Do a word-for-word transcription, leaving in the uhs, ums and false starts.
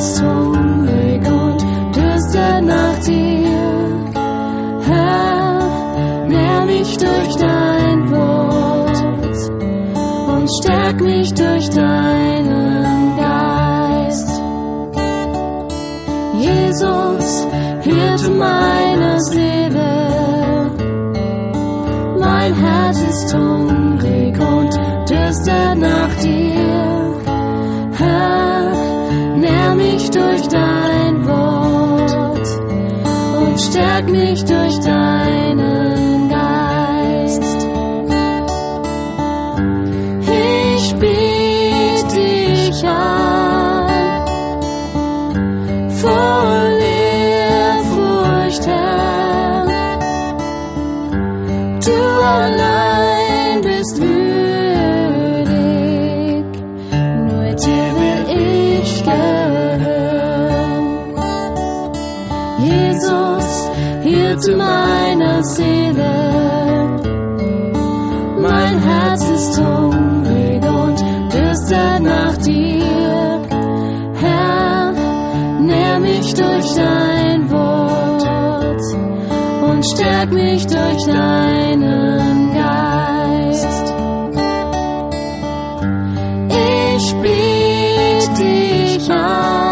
ist hungrig und dürstet nach dir. Herr, nähr mich durch dein Wort und stärk mich durch deinen Geist. Jesus, Hirte meiner Seele, mein Herz ist hungrig und dürstet nach dir. Herr, nähr mich durch dein Wort und stärk mich durch deinen Geist. Ich biete dich an, voll Ehrfurcht, Herr. Du allein bist würdig, nur dir will ich gehören. Jesus, Hirte meiner Seele, mein Herz ist hungrig und dürstet nach dir. Herr, nähr mich durch dein Wort und stärk mich durch deinen Geist. Ich biete dich an,